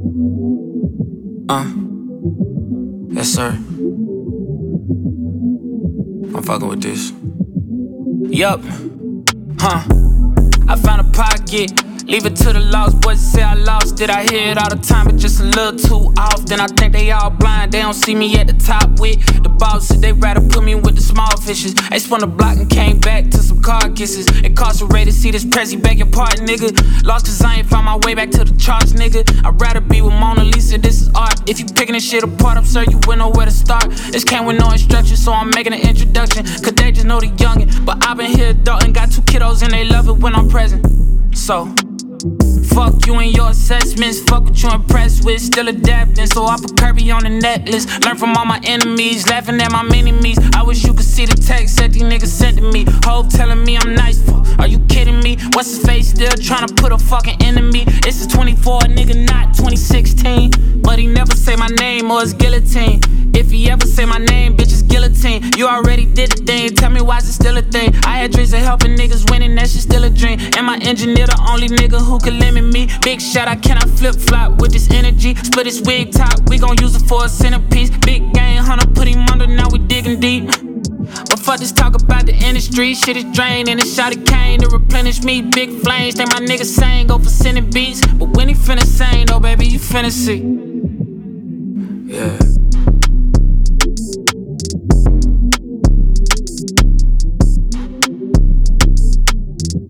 Yes, sir. I'm fucking with this. Yup. I found a pocket. Leave it to the lost boys to say I lost it. I hear it all the time, but just a little too often. I think they all blind, they don't see me at the top with the bosses. They rather put me with the small fishes. They spun the block and came back to some car kisses. Incarcerated, see this Prezi back your part, nigga. Lost cause I ain't found my way back to the charts, nigga. I'd rather be with Mona Lisa, this is art. If you picking this shit apart, I'm sure you wouldn't know where to start. This came with no instructions, so I'm making an introduction. Cause they just know the youngin', but I've been here adultin'. Got 2 kiddos and they love it when I'm present. So fuck you and your assessments, fuck what you impressed with. Still adapting, so I put Kirby on the necklace. Learn from all my enemies, laughing at my mini-me's. I wish you could see the text that these niggas sent to me. Hope telling me I'm nice for, are you kidding me? What's his face still trying to put a fucking enemy? It's a 24, nigga, not 2016. But he never say my name or his guillotine. If he ever say my name, bitch, it's guillotine. You already did the thing, tell me why is it still a thing? I had dreams of helping niggas winning, that shit still a dream. And my engineer the only nigga who could limit me. Big shot, I cannot flip-flop with this energy. Split his wig top, we gon' use it for a centerpiece. Big gang hunter, put him under, now we digging deep. But fuck this talk about the industry. Shit is drained and a shot of cane to replenish me. Big flames, think my niggas sang, go for sending beats. But when he finna sing, though, baby, you finna see. Yeah.